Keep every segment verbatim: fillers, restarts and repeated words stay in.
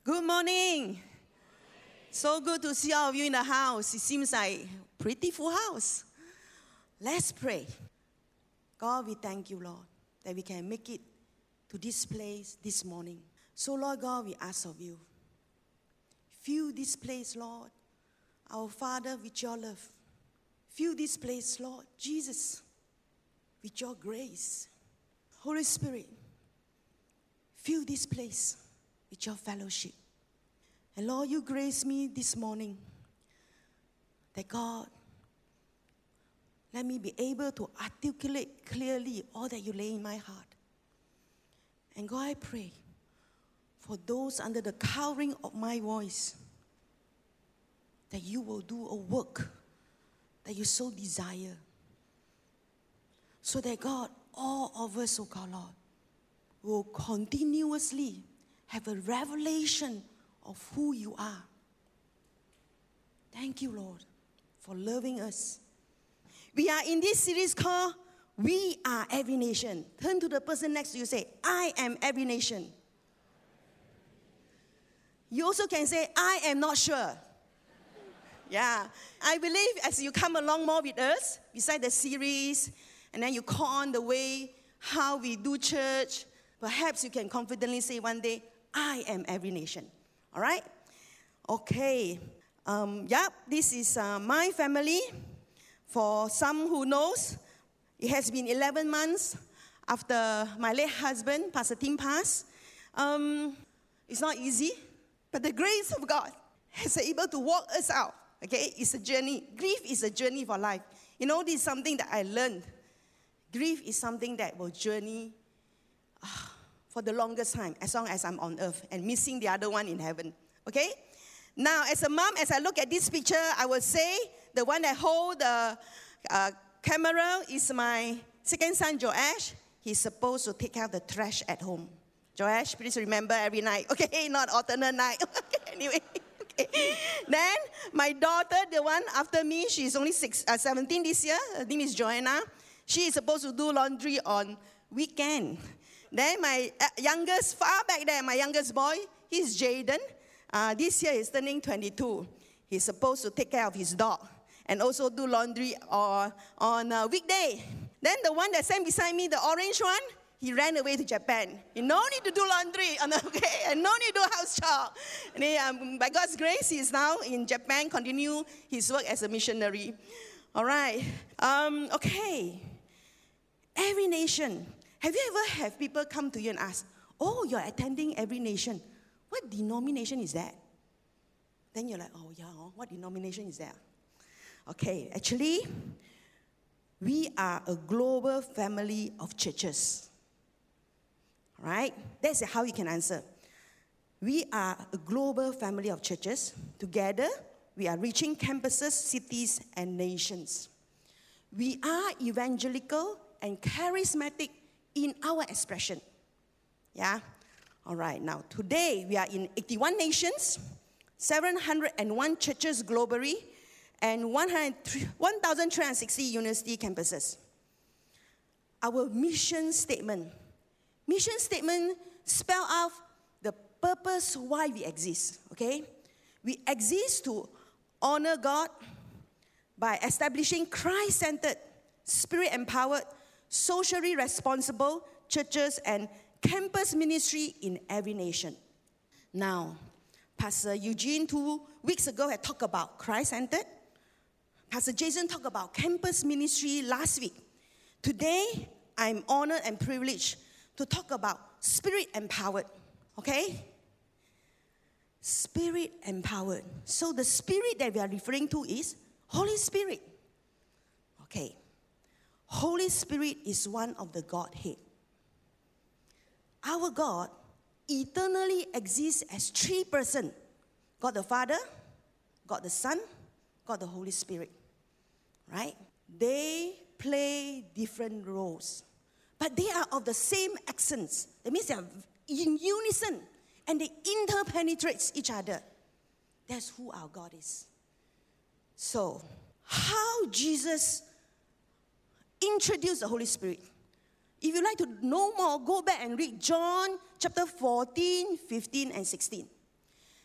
Good morning. So good to see all of you in the house. It seems like a pretty full house. Let's pray. God, we thank you, Lord, that we can make it to this place this morning. So, Lord God, we ask of you, fill this place, Lord, our Father, with your love. Fill this place, Lord Jesus, with your grace. Holy Spirit, fill this place with your fellowship. And Lord, you grace me this morning that God, let me be able to articulate clearly all that you lay in my heart. And God, I pray for those under the covering of my voice that you will do a work that you so desire. So that God, all of us, oh God, Lord, will continuously have a revelation of who you are. Thank you, Lord, for loving us. We are in this series called We Are Every Nation. Turn to the person next to you and say, I am every nation. You also can say, I am not sure. Yeah. I believe as you come along more with us, beside the series, and then you call on the way, how we do church, perhaps you can confidently say one day, I am every nation. All right? Okay. Um, yep, this is uh, my family. For some who knows, it has been eleven months after my late husband, Pastor Tim, passed. Um, it's not easy, but the grace of God has been able to walk us out. Okay, it's a journey. Grief is a journey for life. You know, this is something that I learned. Grief is something that will journey uh, for the longest time, as long as I'm on earth and missing the other one in heaven. Okay? Now, as a mom, as I look at this picture, I will say the one that hold the uh, camera is my second son, Joash. He's supposed to take care of the trash at home. Joash, please remember every night. Okay, not alternate night. Okay, anyway. Okay. Then, my daughter, the one after me, she's only six, uh, seventeen this year. Her name is Joanna. She is supposed to do laundry on weekend. Then my uh, youngest, far back there, my youngest boy, he's Jaden. Uh, this year he's turning twenty-two. He's supposed to take care of his dog and also do laundry on, on a weekday. Then the one that sat beside me, the orange one, he ran away to Japan. He no need to do laundry, okay, and no need to do house chore. And he, um, by God's grace, he's now in Japan, continue his work as a missionary. All right. Um, okay. Every nation. Have you ever had people come to you and ask, oh, you're attending Every Nation. What denomination is that? Then you're like, oh, yeah, what denomination is that? Okay, actually, we are a global family of churches. All right? That's how you can answer. We are a global family of churches. Together, we are reaching campuses, cities, and nations. We are evangelical and charismatic in our expression. Yeah? All right, now today we are in eighty-one nations, seven hundred one churches globally, and one thousand three hundred sixty university campuses. Our mission statement. Mission statement spell out the purpose why we exist, okay? We exist to honor God by establishing Christ-centered, Spirit-empowered, socially responsible churches and campus ministry in every nation. Now, Pastor Eugene two weeks ago had talked about Christ-centered. Pastor Jason talked about campus ministry last week. Today, I'm honored and privileged to talk about Spirit-empowered, okay? Spirit-empowered. So the Spirit that we are referring to is Holy Spirit. Okay. Holy Spirit is one of the Godhead. Our God eternally exists as three persons. God the Father, God the Son, God the Holy Spirit. Right? They play different roles. But they are of the same essence. That means they are in unison. And they interpenetrate each other. That's who our God is. So, how Jesus introduced the Holy Spirit. If you'd like to know more, go back and read John chapter fourteen, fifteen, and sixteen.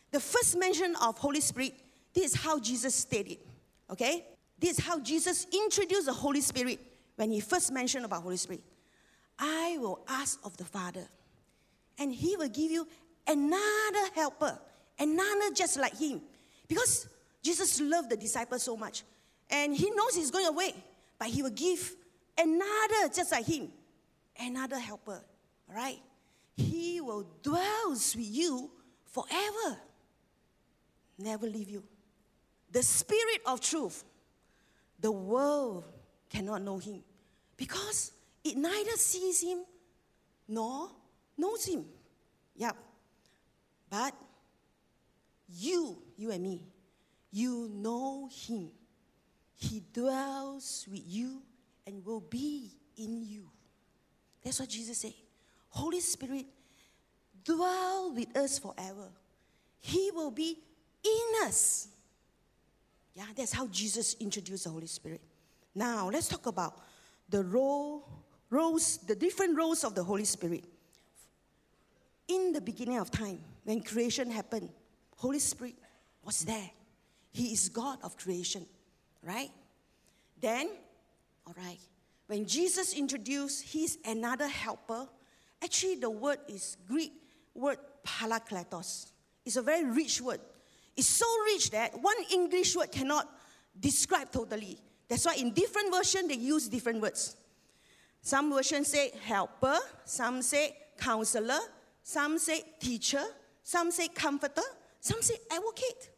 The first mention of Holy Spirit, this is how Jesus stated, okay? This is how Jesus introduced the Holy Spirit when he first mentioned about Holy Spirit. I will ask of the Father, and he will give you another helper, another just like him. Because Jesus loved the disciples so much, and he knows he's going away, but he will give another just like him, another helper, all right? He will dwell with you forever, never leave you. The Spirit of truth, the world cannot know him because it neither sees him nor knows him. Yep. But you, you and me, you know him. He dwells with you and will be in you. That's what Jesus said. Holy Spirit, dwell with us forever. He will be in us. Yeah, that's how Jesus introduced the Holy Spirit. Now, let's talk about the role, roles, the different roles of the Holy Spirit. In the beginning of time, when creation happened, Holy Spirit was there. He is God of creation, right? Then, all right, when Jesus introduced, he's another helper. Actually, the word is Greek word parakletos. It's a very rich word. It's so rich that one English word cannot describe totally. That's why in different versions, they use different words. Some versions say helper, some say counselor, some say teacher, some say comforter, some say advocate.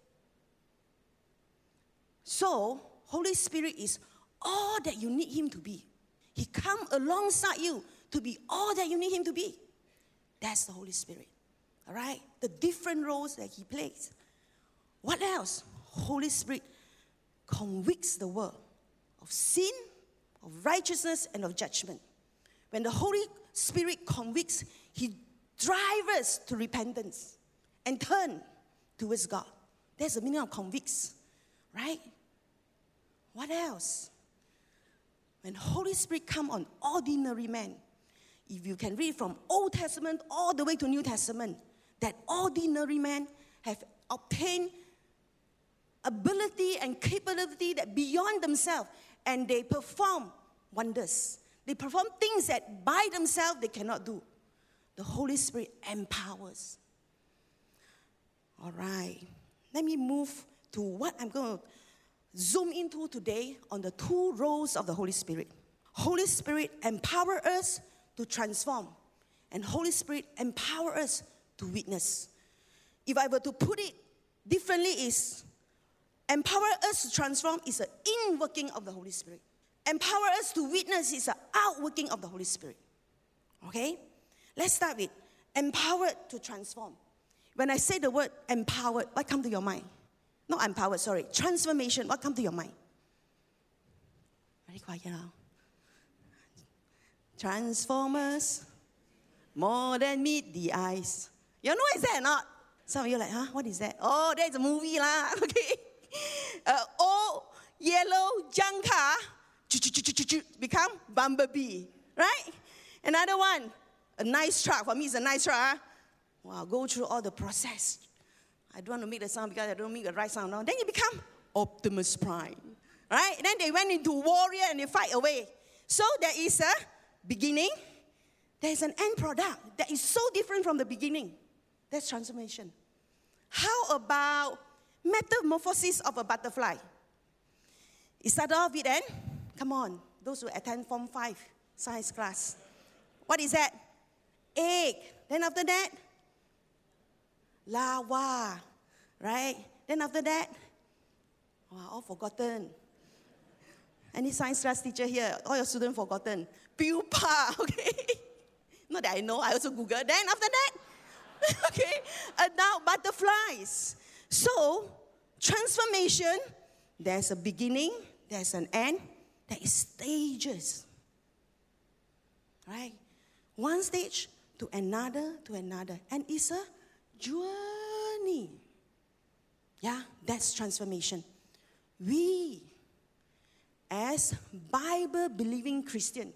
So, Holy Spirit is all that you need him to be. He comes alongside you to be all that you need him to be. That's the Holy Spirit. All right? The different roles that he plays. What else? Holy Spirit convicts the world of sin, of righteousness, and of judgment. When the Holy Spirit convicts, he drives us to repentance and turn towards God. That's the meaning of convicts, right? What else? When Holy Spirit comes on ordinary man, if you can read from Old Testament all the way to New Testament, that ordinary man have obtained ability and capability that beyond themselves, and they perform wonders. They perform things that by themselves they cannot do. The Holy Spirit empowers. All right. Let me move to what I'm going to zoom into today on the two roles of the Holy Spirit. Holy Spirit empower us to transform, and Holy Spirit empower us to witness. If I were to put it differently, is empower us to transform is an inworking of the Holy Spirit. Empower us to witness is an outworking of the Holy Spirit. Okay? Let's start with empowered to transform. When I say the word empowered, what comes to your mind? Not empowered, sorry. Transformation, what comes to your mind? Very quiet now. Transformers, more than meet the eyes. You know what is that or not? Some of you are like, huh? What is that? Oh, that's a movie lah. Okay. Uh, old yellow junk car become Bumblebee, right? Another one, a nice truck. For me, it's a nice truck. Huh? Wow, go through all the process. I don't want to make the sound because I don't make the right sound now. Then you become Optimus Prime, right? Then they went into warrior and they fight away. So there is a beginning. There is an end product that is so different from the beginning. That's transformation. How about metamorphosis of a butterfly? It started off with an, come on, those who attend Form five science class. What is that? Egg. Then after that, larva, right? Then after that, wow, all forgotten. Any science class teacher here? All your students forgotten. Pupa, okay? Not that I know, I also Google. Then after that, okay, adult butterflies. So, transformation, there's a beginning, there's an end, there is stages. Right? One stage to another, to another. And it's a journey. Yeah, that's transformation. We, as Bible-believing Christian,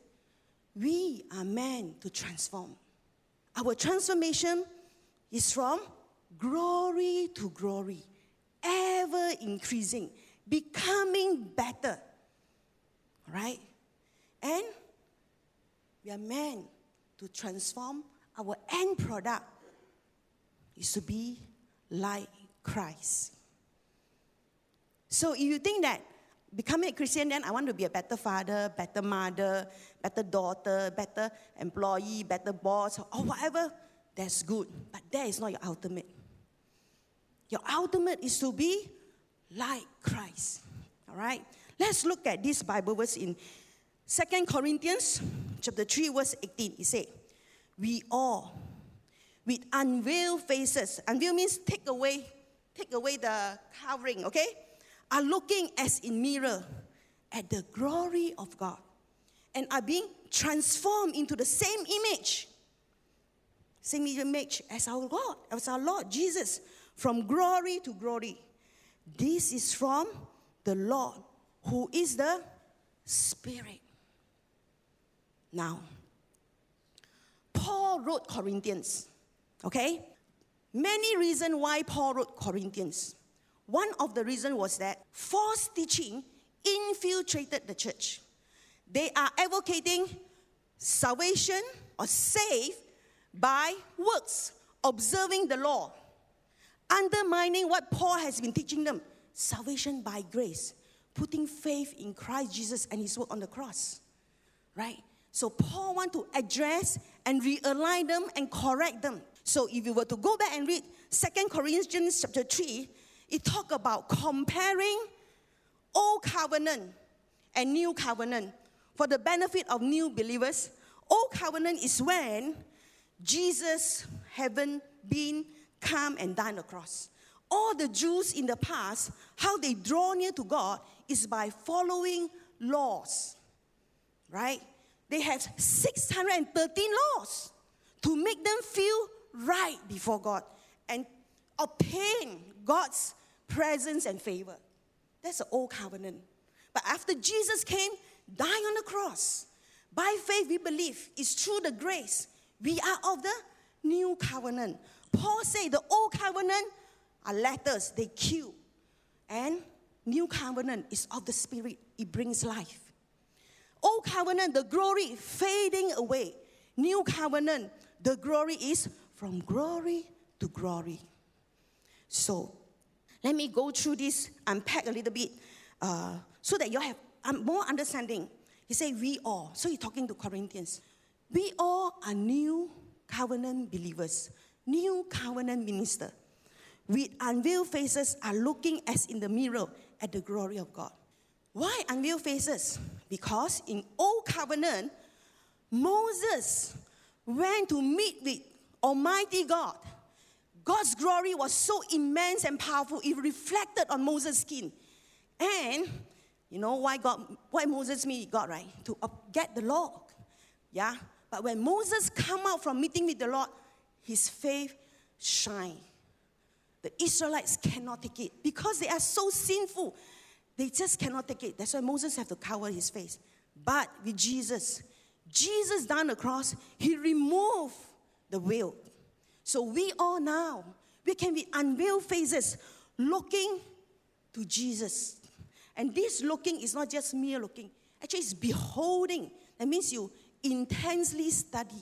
we are meant to transform. Our transformation is from glory to glory, ever increasing, becoming better. All right? And we are meant to transform our end product is to be like Christ. So if you think that becoming a Christian, then I want to be a better father, better mother, better daughter, better employee, better boss, or whatever, that's good. But that is not your ultimate. Your ultimate is to be like Christ. All right? Let's look at this Bible verse in Second Corinthians chapter three, verse eighteen. It says, we all, with unveiled faces, unveiled means take away, take away the covering, okay? Are looking as in mirror at the glory of God and are being transformed into the same image, same image as our God, as our Lord Jesus, from glory to glory. This is from the Lord, who is the Spirit. Now, Paul wrote Corinthians, okay? Many reasons why Paul wrote Corinthians. One of the reasons was that false teaching infiltrated the church. They are advocating salvation or saved by works, observing the law, undermining what Paul has been teaching them, salvation by grace, putting faith in Christ Jesus and his work on the cross, right? So Paul wants to address and realign them and correct them. So if you were to go back and read Second Corinthians chapter three, it talks about comparing Old Covenant and New Covenant for the benefit of new believers. Old Covenant is when Jesus haven't been come and died on the cross. All the Jews in the past, how they draw near to God is by following laws, right? They have six hundred thirteen laws to make them feel right before God and obtain God's presence and favor. That's the old covenant. But after Jesus came, died on the cross, by faith we believe it's through the grace we are of the new covenant. Paul said the old covenant are letters, they kill. And new covenant is of the Spirit, it brings life. Old covenant, the glory fading away. New covenant, the glory is from glory to glory. So, let me go through this, unpack a little bit, uh, so that you have um, more understanding. He said, we all. So he's talking to Corinthians. We all are new covenant believers, new covenant minister. With unveiled faces are looking as in the mirror at the glory of God. Why unveiled faces? Because in Old Covenant, Moses went to meet with Almighty God. God's glory was so immense and powerful, it reflected on Moses' skin. And you know why God, why Moses meet God, right? To get the law. Yeah? But when Moses come out from meeting with the Lord, his faith shine. The Israelites cannot take it because they are so sinful. They just cannot take it. That's why Moses have to cover his face. But with Jesus, Jesus down the cross, he removed the veil. So we all now, we can be unveiled faces looking to Jesus. And this looking is not just mere looking. Actually, it's beholding. That means you intensely study,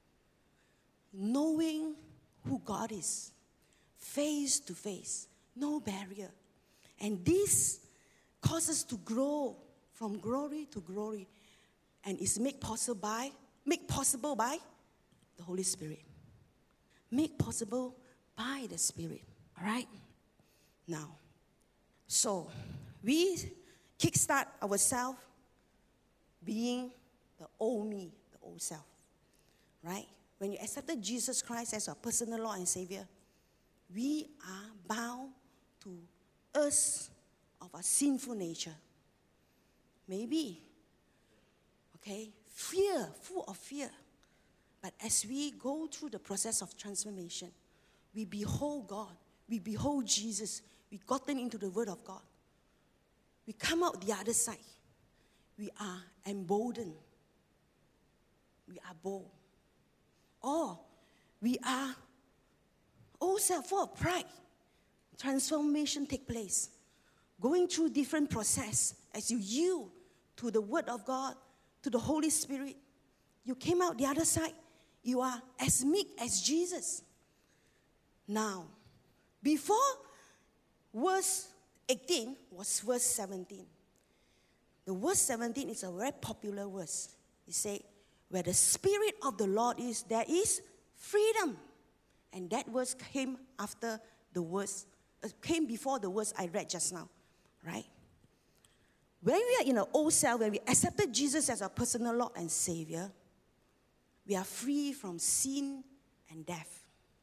knowing who God is, face to face, no barrier. And this causes to grow from glory to glory, and is made possible by, made possible by the Holy Spirit. Made possible by the Spirit. All right? Now, so we kickstart ourselves being the old me, the old self. Right? When you accepted Jesus Christ as our personal Lord and Savior, we are bound to us of our sinful nature. Maybe, okay, fear, full of fear. But as we go through the process of transformation, we behold God, we behold Jesus, we gotten into the Word of God. We come out the other side. We are emboldened. We are bold. Or we are Old self, full of pride. Transformation take place. Going through different process as you yield to the Word of God, to the Holy Spirit. You came out the other side. You are as meek as Jesus. Now, before verse eighteen was verse seventeen. The verse seventeen is a very popular verse. It says, where the Spirit of the Lord is, there is freedom. And that verse came after the verse, uh, came before the verse I read just now, right? When we are in our old self, when we accepted Jesus as our personal Lord and Savior, we are free from sin and death.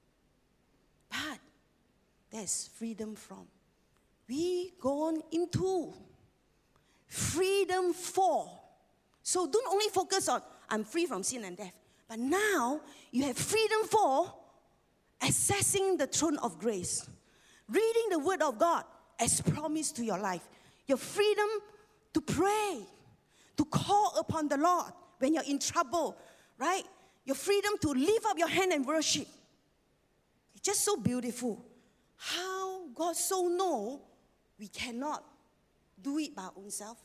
But there's freedom from. We gone into freedom for. So don't only focus on, I'm free from sin and death. But now, you have freedom for accessing the throne of grace. Reading the Word of God as promised to your life. Your freedom to pray. To call upon the Lord when you're in trouble. Right? Your freedom to lift up your hand and worship. It's just so beautiful. How God so know we cannot do it by our own self.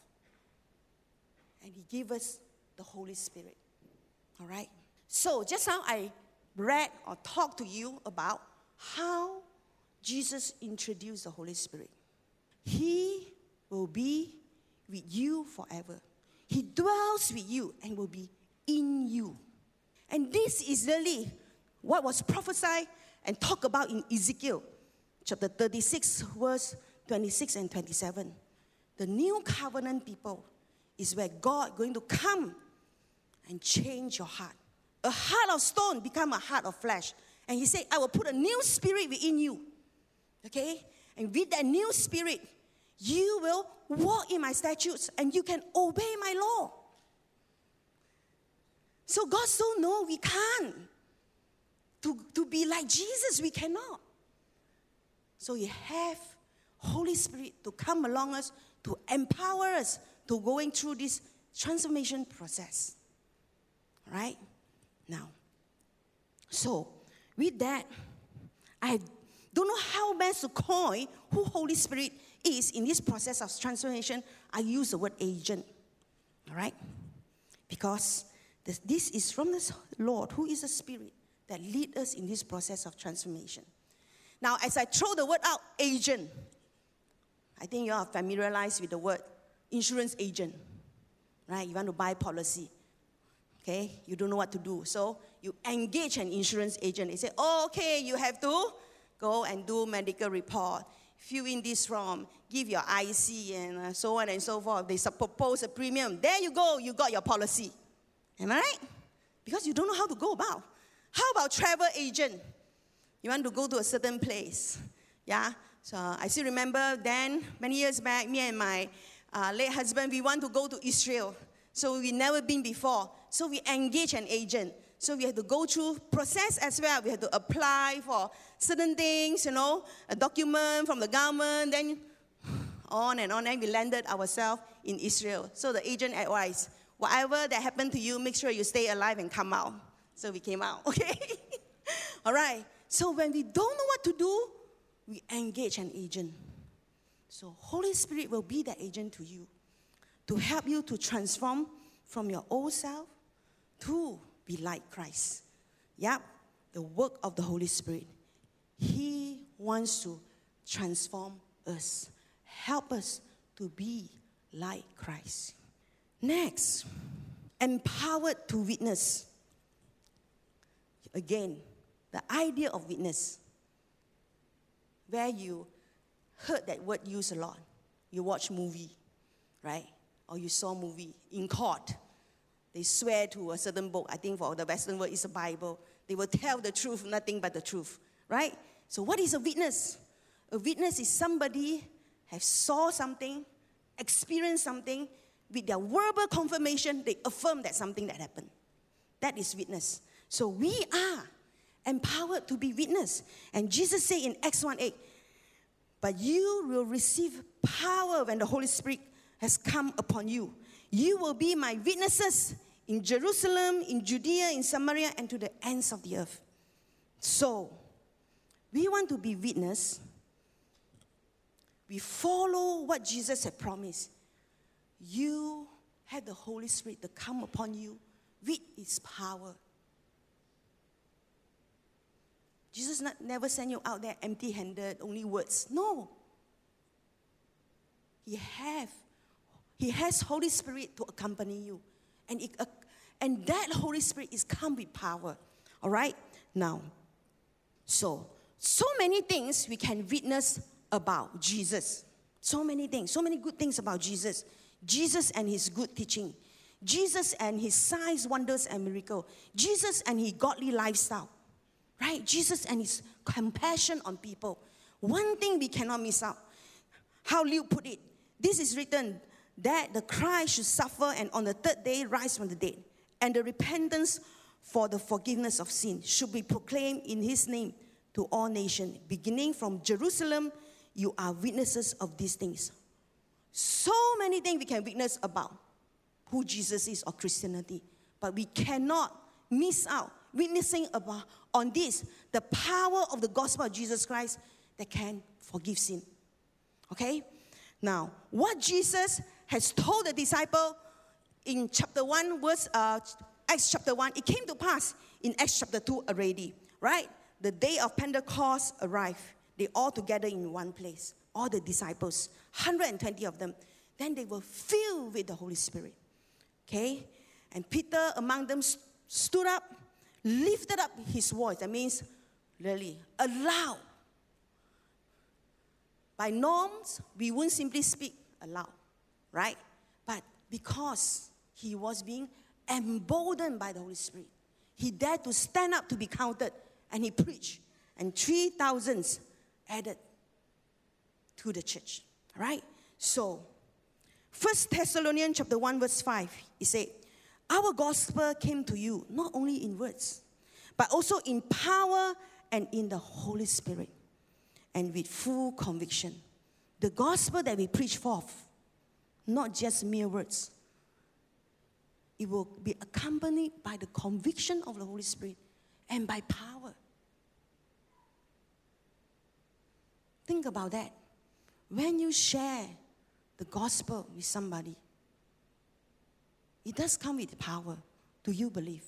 And He gave us the Holy Spirit. All right? So, just now I read or talked to you about how Jesus introduced the Holy Spirit. He will be with you forever. He dwells with you and will be in you. And this is really what was prophesied and talked about in Ezekiel chapter thirty-six, verse twenty-six and twenty-seven. The new covenant people is where God is going to come and change your heart. A heart of stone become a heart of flesh. And He said, I will put a new spirit within you. Okay? And with that new spirit, you will walk in my statutes and you can obey my law. So God so know we can't. To, to be like Jesus, we cannot. So you have Holy Spirit to come along us, to empower us to going through this transformation process. Right? Now, so with that, I don't know how best to coin who Holy Spirit is in this process of transformation. I use the word agent. All right? Because this, this is from the Lord, who is the Spirit that lead us in this process of transformation. Now, as I throw the word out, agent, I think you are familiarized with the word insurance agent, right? You want to buy policy, okay? You don't know what to do. So you engage an insurance agent. They say, oh, okay, you have to go and do medical report, fill in this form, give your I C, and so on and so forth. They propose a premium. There you go, you got your policy. Am I right? Because you don't know how to go about. How about travel agent? You want to go to a certain place. Yeah? So I still remember then, many years back, me and my uh, late husband, we want to go to Israel. So we never been before. So we engage an agent. So we had to go through process as well. We had to apply for certain things, you know, a document from the government, then on and on. And we landed ourselves in Israel. So the agent advised, whatever that happened to you, make sure you stay alive and come out. So we came out, okay? All right. So when we don't know what to do, we engage an agent. So Holy Spirit will be that agent to you to help you to transform from your old self to be like Christ. Yep, the work of the Holy Spirit. He wants to transform us, help us to be like Christ. Next, empowered to witness. Again, the idea of witness, where you heard that word used a lot. You watch movie, right? Or you saw movie in court. They swear to a certain book. I think for the Western world, it's a Bible. They will tell the truth, nothing but the truth, right? So what is a witness? A witness is somebody has saw something, experienced something, with their verbal confirmation, they affirm that something that happened. That is witness. So we are empowered to be witness. And Jesus said in Acts one eight, but you will receive power when the Holy Spirit has come upon you. You will be my witnesses in Jerusalem, in Judea, in Samaria, and to the ends of the earth. So, we want to be witness. We follow what Jesus had promised. You have the Holy Spirit to come upon you with His power. Jesus not, never sent you out there empty-handed, only words. No. He have, He has Holy Spirit to accompany you. And, it, uh, and that Holy Spirit is come with power. All right? Now, so, so many things we can witness about Jesus. So many things, so many good things about Jesus. Jesus and His good teaching. Jesus and His signs, wonders, and miracles. Jesus and His godly lifestyle. Right? Jesus and His compassion on people. One thing we cannot miss out. How Luke put it. This is written that the Christ should suffer and on the third day rise from the dead. And the repentance for the forgiveness of sin should be proclaimed in His name to all nations. Beginning from Jerusalem, you are witnesses of these things. So many things we can witness about who Jesus is or Christianity. But we cannot miss out witnessing about on this, the power of the gospel of Jesus Christ that can forgive sin. Okay? Now, what Jesus has told the disciple in chapter one, verse, uh, Acts chapter one, it came to pass in Acts chapter two already, right? The day of Pentecost arrived. They all together in one place. All the disciples, one hundred twenty of them. Then they were filled with the Holy Spirit. Okay? And Peter among them st- stood up, lifted up his voice. That means, really, aloud. By norms, we wouldn't simply speak aloud, right? But because he was being emboldened by the Holy Spirit, he dared to stand up to be counted, and he preached. And three thousands added to the church, right? So, First Thessalonians chapter one, verse five, it said, our gospel came to you not only in words, but also in power and in the Holy Spirit, and with full conviction. The gospel that we preach forth, not just mere words, it will be accompanied by the conviction of the Holy Spirit and by power. Think about that. When you share the gospel with somebody, it does come with power. Do you believe?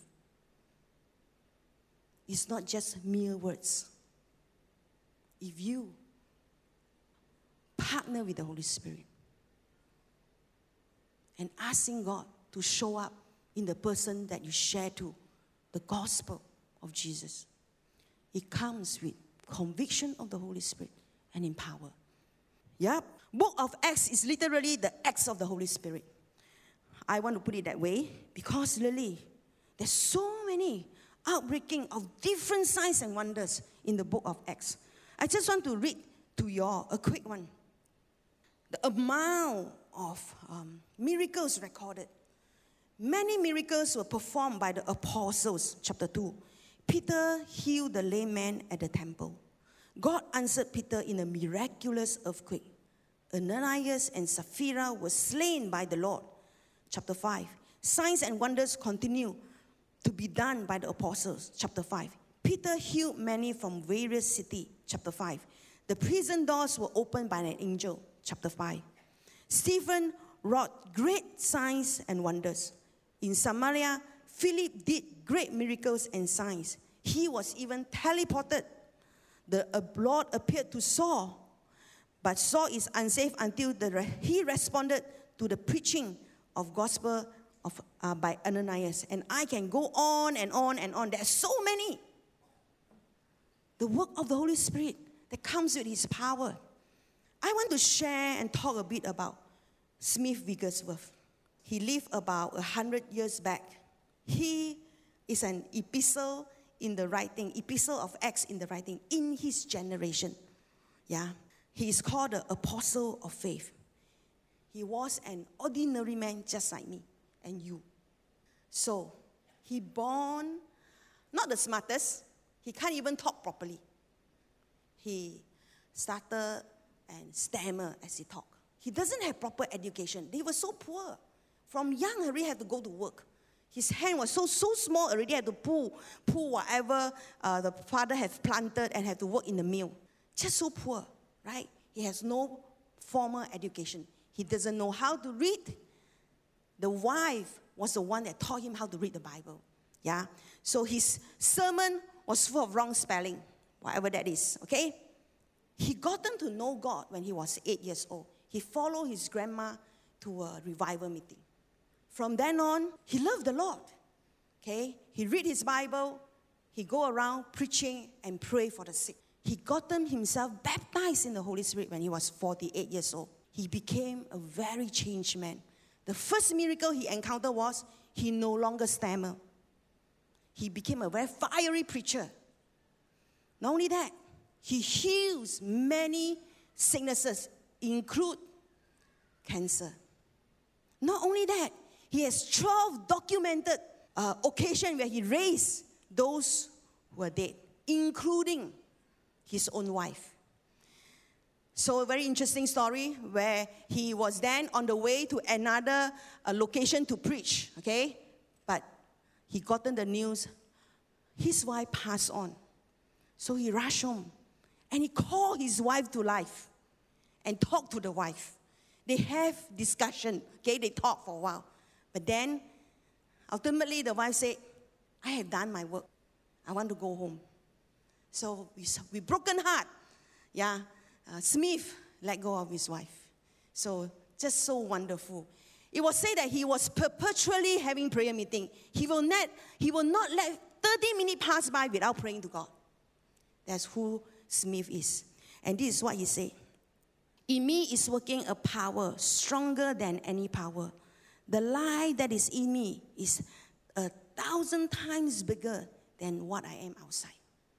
It's not just mere words. If you partner with the Holy Spirit and asking God to show up in the person that you share to, the gospel of Jesus, it comes with conviction of the Holy Spirit and in power. Yep. Book of Acts is literally the acts of the Holy Spirit. I want to put it that way because really, there's so many outbreaking of different signs and wonders in the book of Acts. I just want to read to you all a quick one. The amount of um, miracles recorded. Many miracles were performed by the apostles, chapter two. Peter healed the lame man at the temple. God answered Peter in a miraculous earthquake. Ananias and Sapphira were slain by the Lord. Chapter five. Signs and wonders continue to be done by the apostles. Chapter five. Peter healed many from various cities. Chapter five. The prison doors were opened by an angel. Chapter five. Stephen wrought great signs and wonders. In Samaria, Philip did great miracles and signs. He was even teleported. The Lord appeared to Saul, but Saul is unsafe until the, he responded to the preaching of gospel of, uh, by Ananias. And I can go on and on and on. There are so many. The work of the Holy Spirit that comes with His power. I want to share and talk a bit about Smith Wigglesworth. He lived about a hundred years back. He is an epistle in the writing, epistle of Acts in the writing in his generation. Yeah, he is called the apostle of faith. He was an ordinary man just like me and you. So, he born, not the smartest. He can't even talk properly. He started and stammer as he talked. He doesn't have proper education. They were so poor. From young, he already had to go to work. His hand was so, so small already, had to pull, pull whatever uh, the father had planted and had to work in the mill. Just so poor, right? He has no formal education. He doesn't know how to read. The wife was the one that taught him how to read the Bible. Yeah? So his sermon was full of wrong spelling, whatever that is, okay? He gotten to know God when he was eight years old. He followed his grandma to a revival meeting. From then on, he loved the Lord, okay? He read his Bible. He go around preaching and pray for the sick. He gotten himself baptized in the Holy Spirit when he was forty-eight years old. He became a very changed man. The first miracle he encountered was he no longer stammered. He became a very fiery preacher. Not only that, he heals many sicknesses, include cancer. Not only that, he has twelve documented uh, occasions where he raised those who are dead, including his own wife. So a very interesting story where he was then on the way to another uh, location to preach, okay? But he gotten the news, his wife passed on. So he rushed home and he called his wife to life and talked to the wife. They have discussion, okay? They talk for a while. But then, ultimately, the wife said, I have done my work. I want to go home. So, we, with broken heart, yeah, uh, Smith let go of his wife. So, just so wonderful. It was said that he was perpetually having prayer meeting. He will not, he will not let thirty minutes pass by without praying to God. That's who Smith is. And this is what he said. In me is working a power stronger than any power. The light that is in me is a thousand times bigger than what I am outside.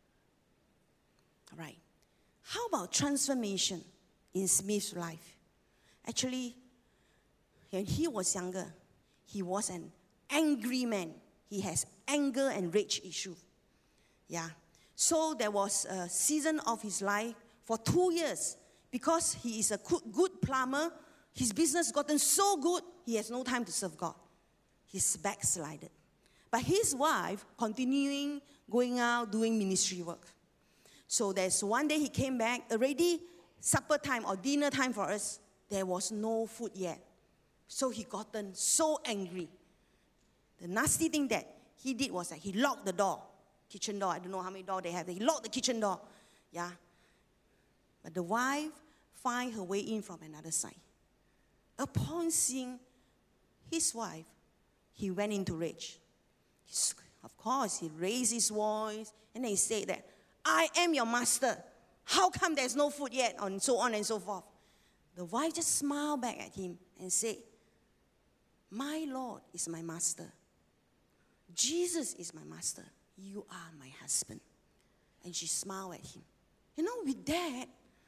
All right. How about transformation in Smith's life? Actually, when he was younger, he was an angry man. He has anger and rage issue. Yeah. So there was a season of his life for two years. Because he is a good plumber, his business gotten so good, he has no time to serve God. He's backslided. But his wife continuing going out doing ministry work. So there's one day he came back, already supper time or dinner time for us. There was no food yet. So he gotten so angry. The nasty thing that he did was that he locked the door, kitchen door. I don't know how many doors they have. He locked the kitchen door. Yeah. But the wife find her way in from another side. Upon seeing his wife, he went into rage. He's, of course, he raised his voice and he said that, I am your master. How come there's no food yet? And so on and so forth. The wife just smiled back at him and said, my Lord is my master. Jesus is my master. You are my husband. And she smiled at him. You know, with that,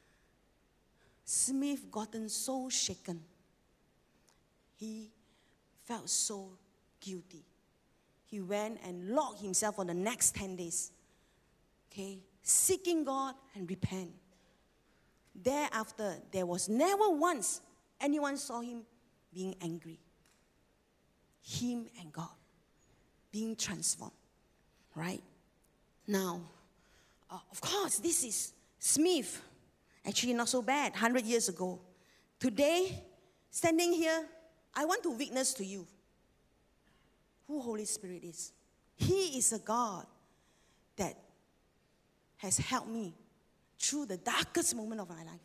Smith gotten so shaken. He felt so guilty. He went and locked himself for the next ten days. Okay, seeking God and repent. Thereafter, there was never once anyone saw him being angry. Him and God being transformed. Right? Now, uh, of course, this is Smith. Actually, not so bad, one hundred years ago. Today, standing here, I want to witness to you who Holy Spirit is. He is a God that has helped me through the darkest moment of my life.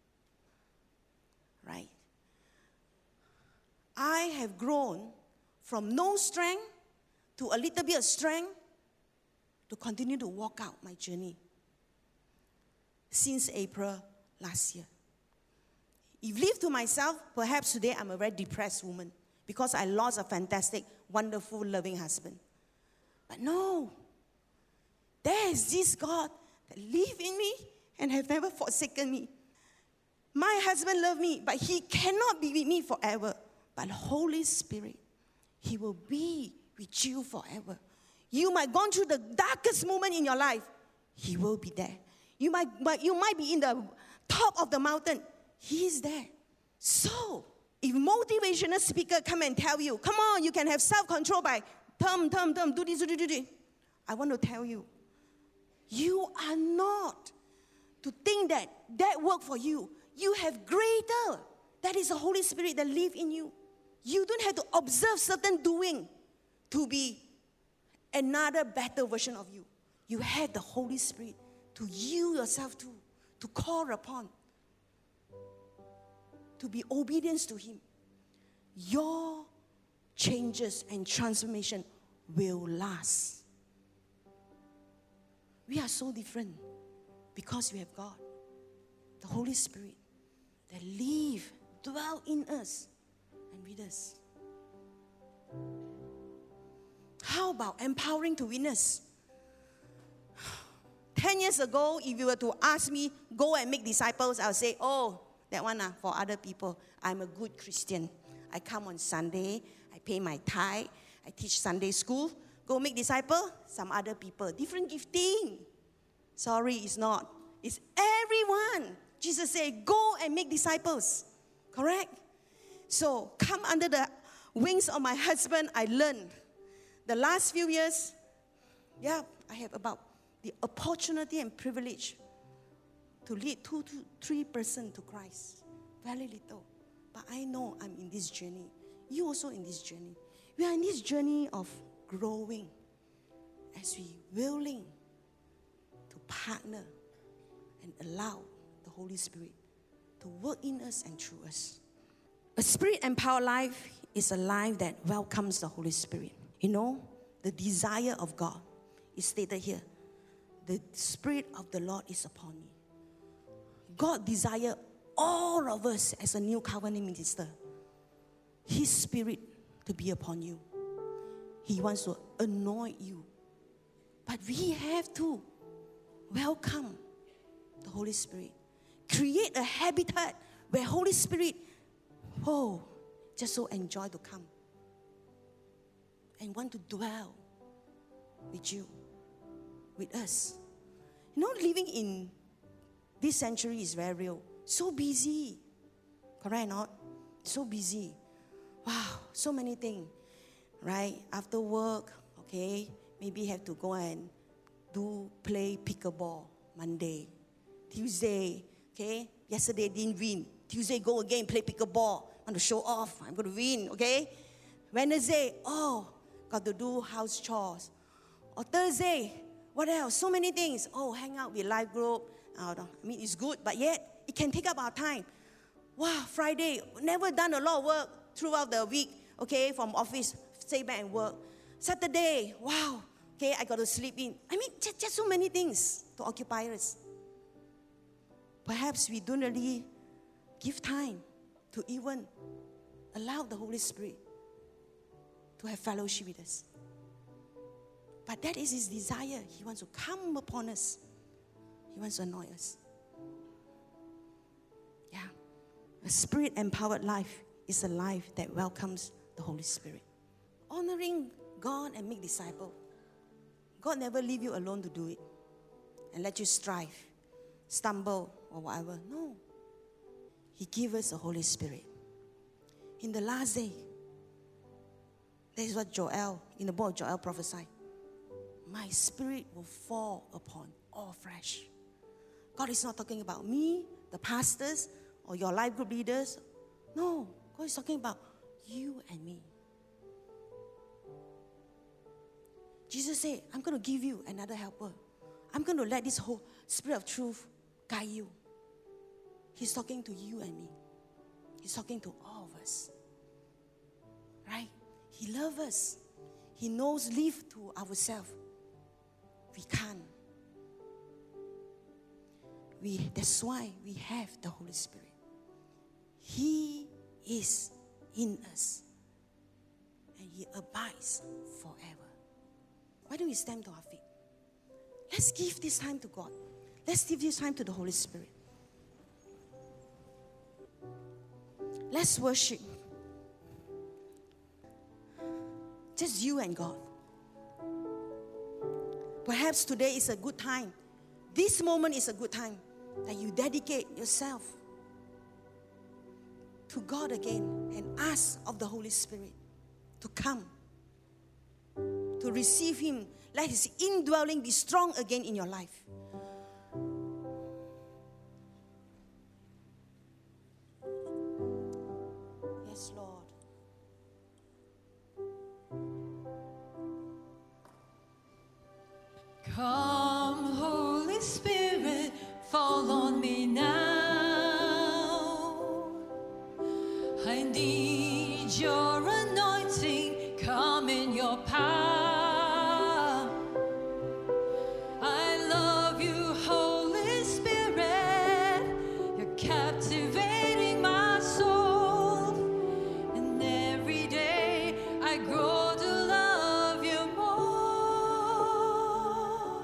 Right? I have grown from no strength to a little bit of strength to continue to walk out my journey since April last year. If left to myself, perhaps today I'm a very depressed woman because I lost a fantastic, wonderful, loving husband. But no, there is this God that lives in me and have never forsaken me. My husband loved me, but he cannot be with me forever. But Holy Spirit, he will be with you forever. You might go through the darkest moment in your life, he will be there. You might, you might be in the top of the mountain. He is there. So, if motivational speaker come and tell you, come on, you can have self-control by Term, term, term, do this, do this, do this. I want to tell you, you are not to think that that work for you. You have greater. That is the Holy Spirit that live in you. You don't have to observe certain doing to be another better version of you. You have the Holy Spirit to yield yourself to, to call upon, to be obedient to Him. Your changes and transformation will last. We are so different because we have God, the Holy Spirit that live, dwell in us and with us. How about empowering to witness? Ten years ago, if you were to ask me, go and make disciples, I would say, oh, that one uh, for other people. I'm a good Christian. I come on Sunday, I pay my tithe, I teach Sunday school. Go make disciple, some other people. Different gifting. Sorry, it's not. It's everyone. Jesus said, go and make disciples. Correct? So, come under the wings of my husband, I learned. The last few years, yeah, I have about the opportunity and privilege to lead two to three persons to Christ. Very little. But I know I'm in this journey. You also in this journey. We are in this journey of growing as we willing to partner and allow the Holy Spirit to work in us and through us. A Spirit-empowered life is a life that welcomes the Holy Spirit. You know, the desire of God is stated here. The Spirit of the Lord is upon me. God desires all of us as a new covenant minister, His Spirit to be upon you. He wants to anoint you. But we have to welcome the Holy Spirit. Create a habitat where Holy Spirit, oh, just so enjoy to come and want to dwell with you, with us. You know, living in this century is very real. So busy. Correct or not? So busy. Wow, so many things. Right? After work, okay, maybe have to go and do play pickleball Monday. Tuesday, okay, yesterday didn't win. Tuesday go again, play pickleball. Want to show off. I'm going to win, okay? Wednesday, oh, got to do house chores. Or Thursday, what else? So many things. Oh, hang out with life group. I mean, it's good, but yet it can take up our time. Wow, Friday, never done a lot of work throughout the week, okay, from office, stay back and work. Saturday, wow, okay, I got to sleep in. I mean, just, just so many things to occupy us. Perhaps we don't really give time to even allow the Holy Spirit to have fellowship with us. But that is His desire. He wants to come upon us. He wants to anoint us. Yeah. A Spirit-empowered life is a life that welcomes the Holy Spirit. Honoring God and make disciples. God never leave you alone to do it and let you strive, stumble, or whatever. No. He gives us the Holy Spirit. In the last day, that is what Joel, in the book of Joel prophesied. My Spirit will fall upon all flesh. God is not talking about me, the pastors, or your life group leaders. No, God is talking about you and me. Jesus said, I'm going to give you another helper. I'm going to let this whole Spirit of truth guide you. He's talking to you and me. He's talking to all of us. Right? He loves us. He knows live to ourselves. We can't. We, that's why we have the Holy Spirit. He is in us. And He abides forever. Why don't we stand to our feet? Let's give this time to God. Let's give this time to the Holy Spirit. Let's worship. Just you and God. Perhaps today is a good time. This moment is a good time that you dedicate yourself to God again and ask of the Holy Spirit to come to receive Him. Let His indwelling be strong again in your life. Yes, Lord. Come, Holy Spirit, fall on me now. I need your anointing, come in your power. I love you, Holy Spirit, you're captivating my soul. And every day I grow to love you more.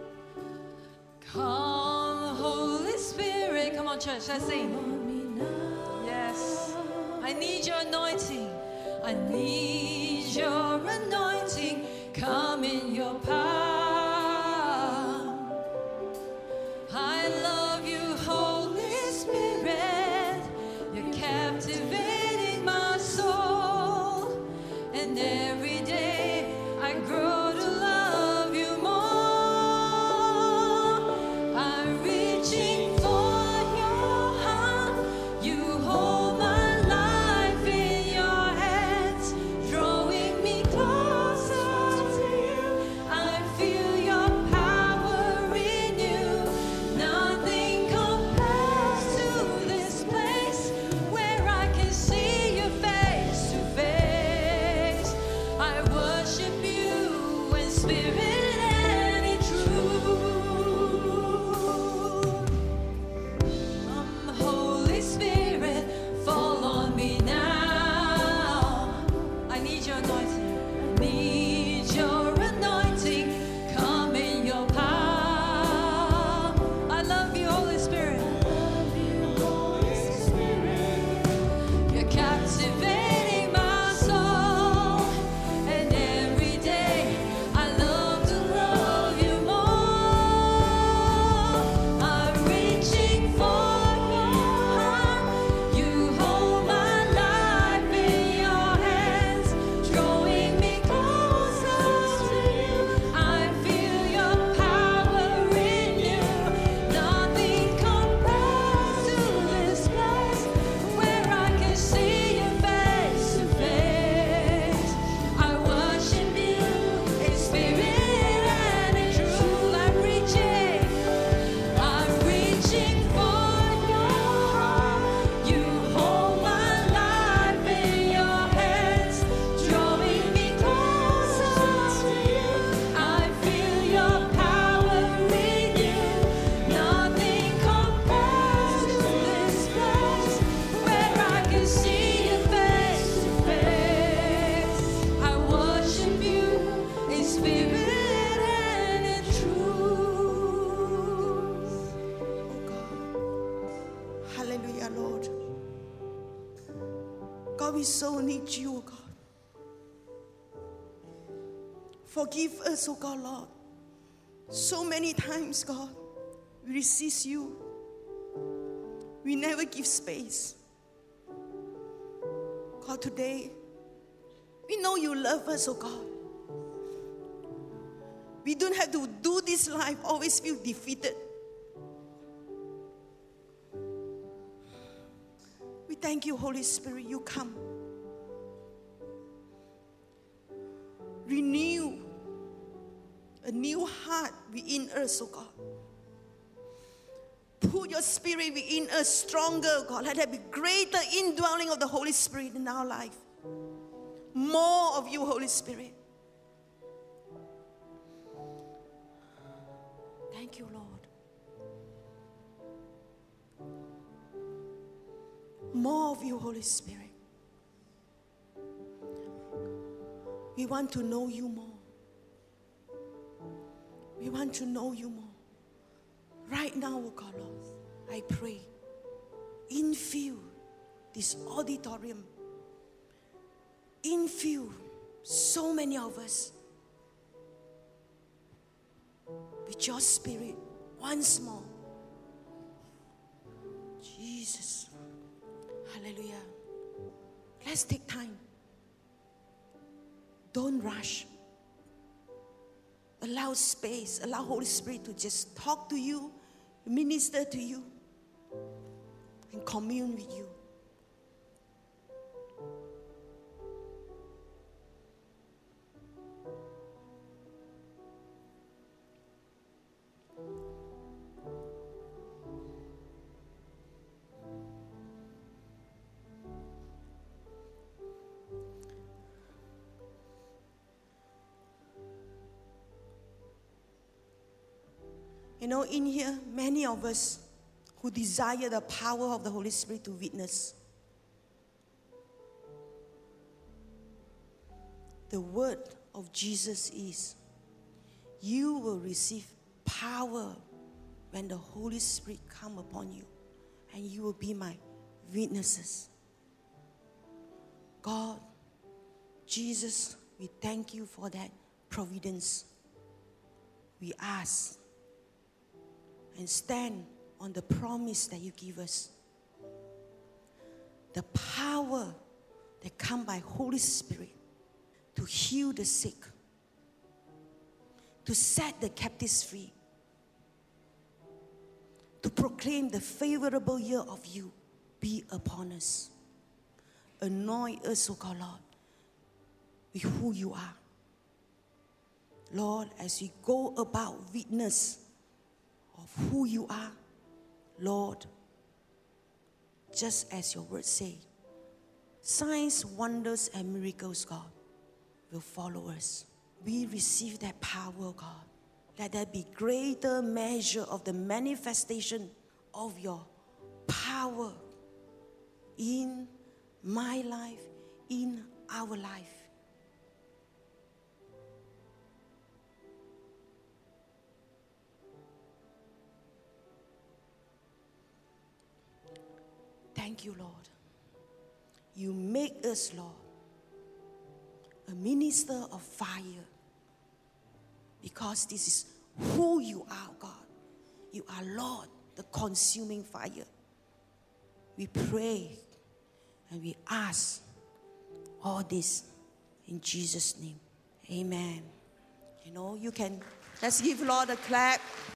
Come, Holy Spirit. Come on, church, let's sing. Yes. I need your anointing. I need your anointing. Come in your power. I love you, Holy Spirit. You're captivating my soul. And every day I grow to love you more. I'm reaching for your hand. You hold my life in your hands, drawing me closer to you. I feel your power in you. Nothing compares to this place where I can see you face to face. I worship you in spirit and in truth. Come, Holy Spirit, fall on me now. I need your anointing. I need your anointing. Come in your power. I love you, Holy Spirit. You're captivating my soul. And every day I love to love you more. I'm reaching for your hand. You hold my life in your hands, drawing me closer to you. I feel your power in you. Nothing compares to this place where I can see you face to face. I worship you in spirit and in truth. I'm reaching, I'm reaching for your heart. You hold my life in your hands, drawing me closer to you. I feel your power in you. Nothing compares to this place where I can see you face to face. I worship you in spirit and in truth. Oh God. Hallelujah, Lord. God, we so need you, oh God. Forgive us, oh God, Lord. So many times, God, we resist you. We never give space. God, today, we know you love us, oh God. We don't have to do this life, always feel defeated. We thank you, Holy Spirit, you come. Renew a new heart within us, oh God. Put your spirit within us stronger, oh God. Let there be greater indwelling of the Holy Spirit in our life. More of you, Holy Spirit. Thank you, Lord. More of you, Holy Spirit. We want to know you more. We want to know you more. Right now, oh God, Lord, I pray, infill this auditorium. Infill so many of us with your spirit once more. Jesus. Hallelujah. Let's take time. Don't rush. Allow space, allow Holy Spirit to just talk to you, minister to you, and commune with you. You know, in here, many of us who desire the power of the Holy Spirit to witness. The word of Jesus is, you will receive power when the Holy Spirit come upon you, and you will be my witnesses. God, Jesus, we thank you for that providence. We ask and stand on the promise that you give us. The power that comes by Holy Spirit to heal the sick, to set the captives free, to proclaim the favorable year of you be upon us. Anoint us, O God, Lord, with who you are. Lord, as we go about witness of who you are, Lord, just as your word say, signs, wonders, and miracles, God, will follow us. We receive that power, God. Let there be greater measure of the manifestation of your power in my life, in our life. Thank you, Lord. You make us, Lord, a minister of fire, because this is who you are, God. You are, Lord, the consuming fire. We pray and we ask all this in Jesus' name. Amen. You know, you can, let's give Lord a clap.